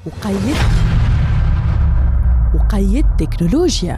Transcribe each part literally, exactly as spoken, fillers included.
وقيد وقيد تكنولوجيا.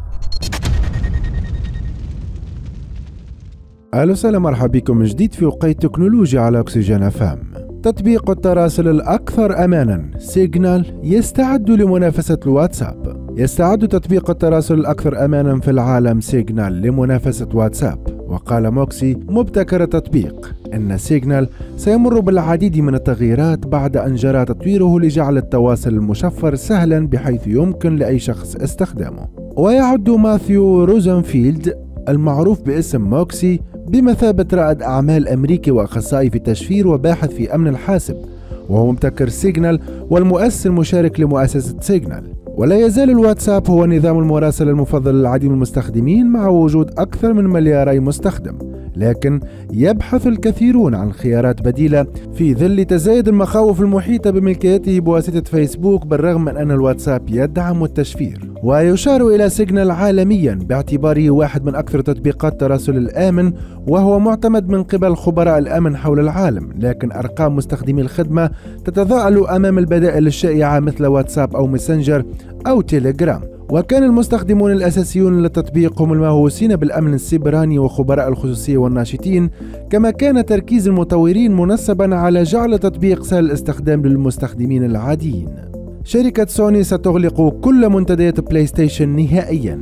أهلا وسهلا، مرحبا بكم من جديد في وقيد تكنولوجيا على أكسجين اف ام. تطبيق التراسل الأكثر أمانا سيجنال يستعد لمنافسة الواتساب. يستعد تطبيق التراسل الأكثر أمانا في العالم سيجنال لمنافسة واتساب. وقال موكسي مبتكر التطبيق إن سيجنال سيمر بالعديد من التغييرات بعد أن جرى تطويره لجعل التواصل المشفر سهلا بحيث يمكن لأي شخص استخدامه. ويعد ماثيو روزنفيلد المعروف باسم موكسي بمثابة رائد أعمال أمريكي وأخصائي في التشفير وباحث في أمن الحاسب، وهو مبتكر سيجنال والمؤسس المشارك لمؤسسة سيجنال. ولا يزال الواتساب هو نظام المراسلة المفضل للعديد من المستخدمين مع وجود أكثر من ملياري مستخدم، لكن يبحث الكثيرون عن خيارات بديلة في ظل تزايد المخاوف المحيطة بملكيته بواسطة فيسبوك، بالرغم من أن الواتساب يدعم التشفير. ويشار إلى سيجنال عالميا باعتباره واحد من أكثر تطبيقات التراسل الآمن، وهو معتمد من قبل خبراء الأمن حول العالم، لكن أرقام مستخدمي الخدمة تتضاءل أمام البدائل الشائعة مثل واتساب أو ماسنجر أو تيليجرام. وكان المستخدمون الأساسيون للتطبيق هم المهووسين بالأمن السيبراني وخبراء الخصوصية والناشطين، كما كان تركيز المطورين منسبا على جعل التطبيق سهل الاستخدام للمستخدمين العاديين. شركة سوني ستغلق كل منتديات بلاي ستيشن نهائيا.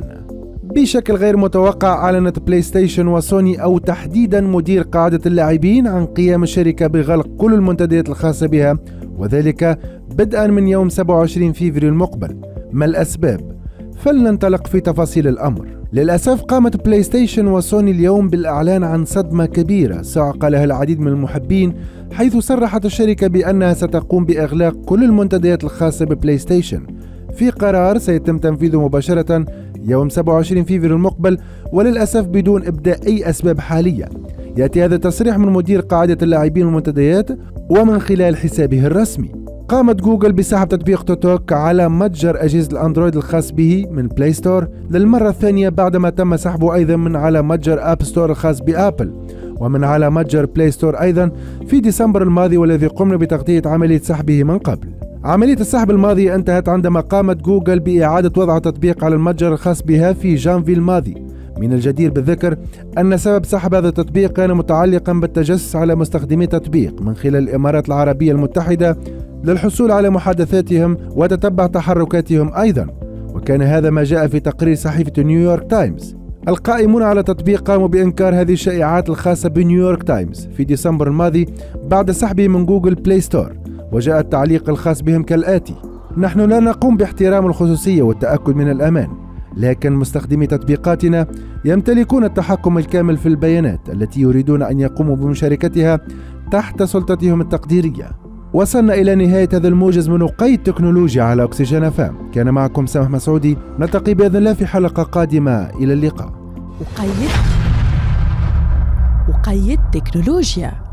بشكل غير متوقع أعلنت بلاي ستيشن وسوني، أو تحديدا مدير قاعدة اللاعبين، عن قيام الشركة بغلق كل المنتديات الخاصة بها، وذلك بدءا من يوم سبعة وعشرين فبراير المقبل. ما الأسباب؟ فلننطلق في تفاصيل الأمر. للأسف قامت بلاي ستيشن وسوني اليوم بالإعلان عن صدمة كبيرة صعق لها العديد من المحبين، حيث صرحت الشركة بأنها ستقوم بإغلاق كل المنتديات الخاصة ببلاي ستيشن في قرار سيتم تنفيذه مباشرة يوم سبعة وعشرين فبراير المقبل، وللأسف بدون إبداء أي أسباب حالية. يأتي هذا التصريح من مدير قاعدة اللاعبين والمنتديات ومن خلال حسابه الرسمي. قامت جوجل بسحب تطبيق توك على متجر أجهزة الأندرويد الخاص به من بلاي ستور للمرة الثانية، بعدما تم سحبه أيضا من على متجر أب ستور الخاص بآبل ومن على متجر بلاي ستور أيضا في ديسمبر الماضي، والذي قمنا بتغطية عملية سحبه من قبل. عملية السحب الماضية انتهت عندما قامت جوجل بإعادة وضع تطبيق على المتجر الخاص بها في جانفي الماضي. من الجدير بالذكر أن سبب سحب هذا التطبيق كان متعلقا بالتجسس على مستخدمي التطبيق من خلال الإمارات العربية المتحدة للحصول على محادثاتهم وتتبع تحركاتهم أيضا، وكان هذا ما جاء في تقرير صحيفة نيويورك تايمز. القائمون على التطبيق قاموا بإنكار هذه الشائعات الخاصة بنيويورك تايمز في ديسمبر الماضي بعد سحبه من جوجل بلاي ستور، وجاء التعليق الخاص بهم كالآتي: نحن لا نقوم باحترام الخصوصية والتأكد من الأمان، لكن مستخدمي تطبيقاتنا يمتلكون التحكم الكامل في البيانات التي يريدون أن يقوموا بمشاركتها تحت سلطتهم التقديرية. وصلنا إلى نهاية هذا الموجز من وقيد تكنولوجيا على أكسجين اف ام. كان معكم سامح مسعودي، نلتقي بإذن الله في حلقة قادمة. إلى اللقاء. وقيد وقيد تكنولوجيا.